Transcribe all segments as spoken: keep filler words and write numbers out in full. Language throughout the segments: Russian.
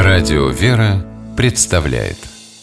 Радио «Вера» представляет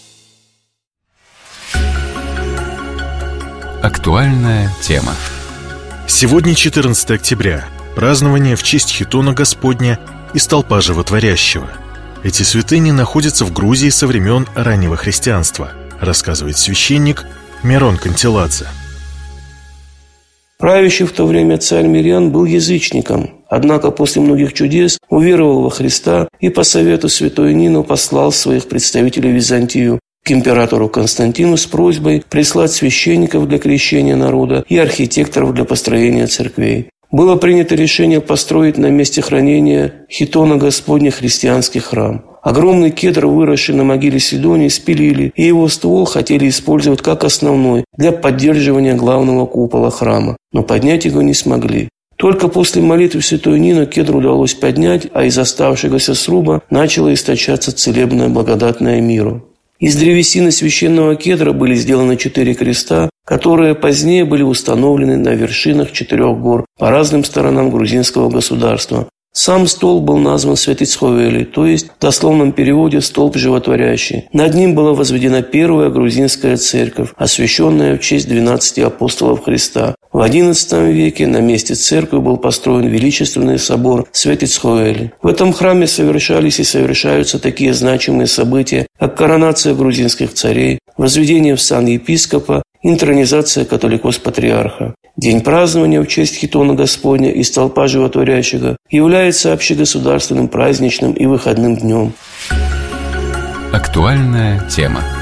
актуальная тема. Сегодня четырнадцатое октября. Празднование в честь Хитона Господня и Столпа Животворящего. Эти святыни находятся в Грузии со времен раннего христианства, рассказывает священник Мирон Кантеладзе. Правящий в то время царь Мирьян был язычником, однако после многих чудес уверовал во Христа и по совету святой Нины послал своих представителей в Византию к императору Константину с просьбой прислать священников для крещения народа и архитекторов для построения церквей. Было принято решение построить на месте хранения Хитона Господня христианский храм. Огромный кедр, выросший на могиле Сидонии, спилили, и его ствол хотели использовать как основной для поддерживания главного купола храма, но поднять его не смогли. Только после молитвы святой Нины кедр удалось поднять, а из оставшегося сруба начало источаться целебное благодатное миру. Из древесины священного кедра были сделаны четыре креста, которые позднее были установлены на вершинах четырех гор по разным сторонам грузинского государства. Сам столб был назван Святицховели, то есть в дословном переводе «столб животворящий». Над ним была возведена первая грузинская церковь, освященная в честь двенадцати апостолов Христа. В одиннадцатом веке на месте церкви был построен величественный собор Святицховели. В этом храме совершались и совершаются такие значимые события, как коронация грузинских царей, возведение в сан епископа, интронизация католикос-патриарха. День празднования в честь Хитона Господня и Столпа Животворящего является общегосударственным праздничным и выходным днем. Актуальная тема.